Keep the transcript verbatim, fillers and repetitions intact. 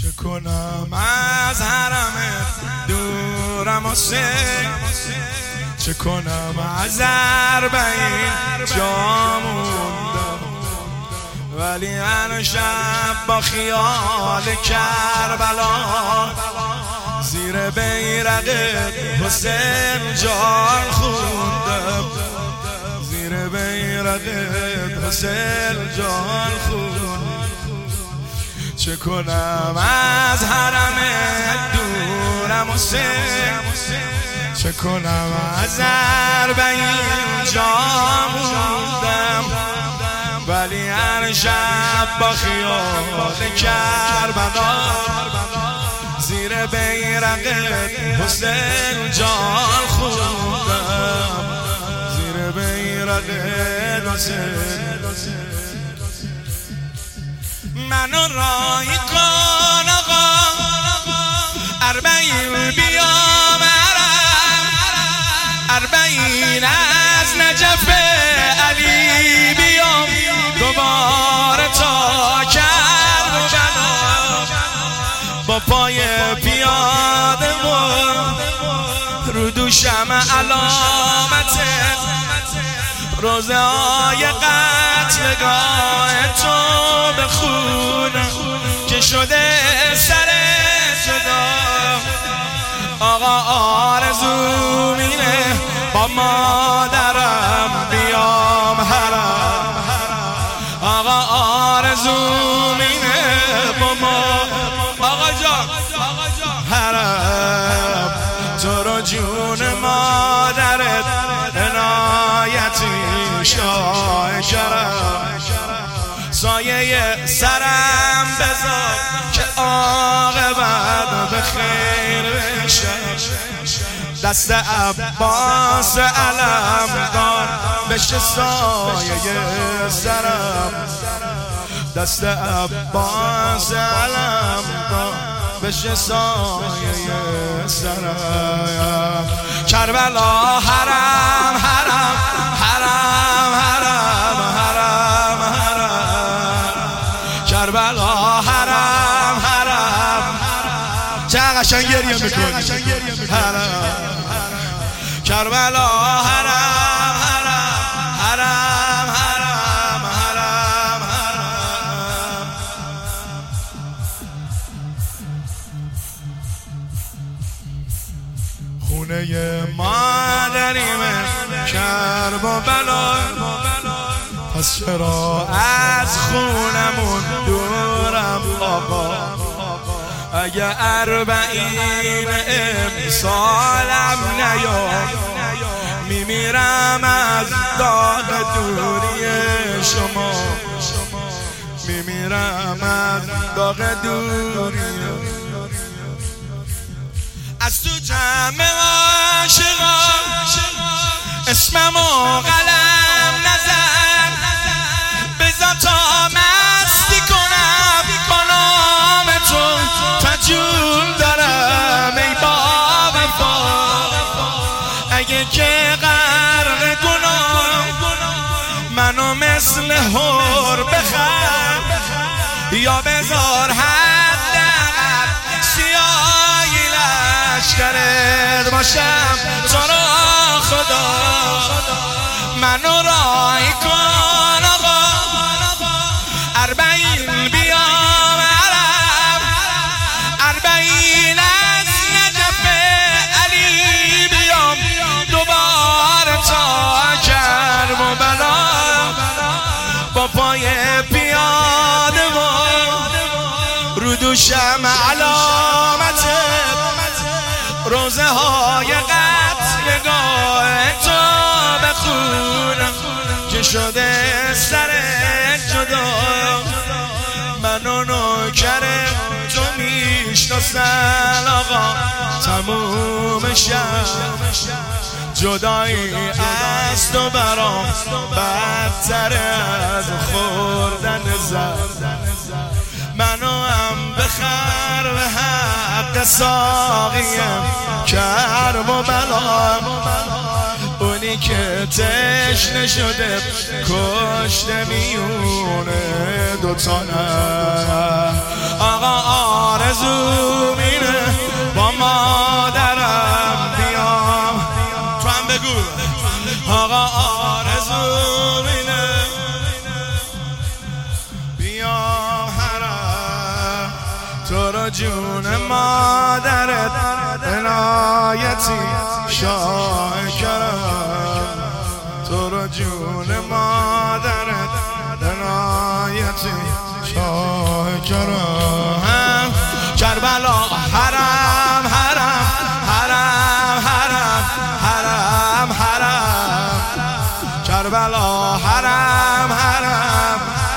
چه کنم از حرمت دورم و سه، چه کنم از اربعین جا موندم، ولی هر شب با خیال کربلا زیر بیرق حسین جان خوندم، زیر بیرق حسین جان خوندم. چه کنم از حرم دورم و سه، چه کنم از اربعین جا موندم، ولی هر شب با خیال کربلا زیر بیرق حسین جان خوندم، زیر بیرق حسین. منو راهی کن آقا اربعین بیام عرب، اربعین از نجف علی بیام دوباره تا کربلا، با پای پیاده و رو دوشم علامت روزه های قتلگاه تو بخونم که شده سر جدا. آقا آرزو مینه با مادرم بیام حرم، آقا آرزو مینه با ما آقا جان حرم، تو رو جون مادرت عنایتی شاه کرم، سایه سرم بذار که عاقبت به خیر بشه، دست عباس علمدار بشه سایه سرم، دست عباس علمدار بشه سایه سرم. کربلا حرم حرم حرم حرم حرم حرم، کربلا حرم حرم، چه قشنگ گریه میکنی حرم، کربلا حرم حرم حرم حرم حرم حرم. خونه مادریمه کرب و بلا، پس چرا از خونمون دورم آقا، اگه اربعین امسالم نیام میمیرم از داغ دوری شما، میمیرم از داغ دوری. از تو جمع عاشقان اسممو قلم نزن، بذار تا مستی کنم با نام تو، فجول دارم ای با وفا، اگه که غرق گناه منو مثل هور بخر، یا بذار حداقل سیاهی لشکرت باشم تو را خدا. منو راهی کن آقا اربعین بیام عرب، اربعین از نجف علی بیام دوباره تا کربلا، با پای پیاده و رو دوشم علامت روزه های قتلگاه تو بخونم که شده سر جدا. منو نوکر تو میشناسن آقا تموم شب، جدایی از تو برام بدتر از خوردن زر، منو هم بخر به حق ساقیم کرب و بلا، اونی که تشنه شده کشته میونه دوتا نه. آقا آرزو آرزو مینه با مادرم بیام. تو هم بگو آقا آرزو مینه بیام حرم تو را جون مادرت عنایتی شاکرم. تو را جون مادرت عنایتی شاکرم. کربلا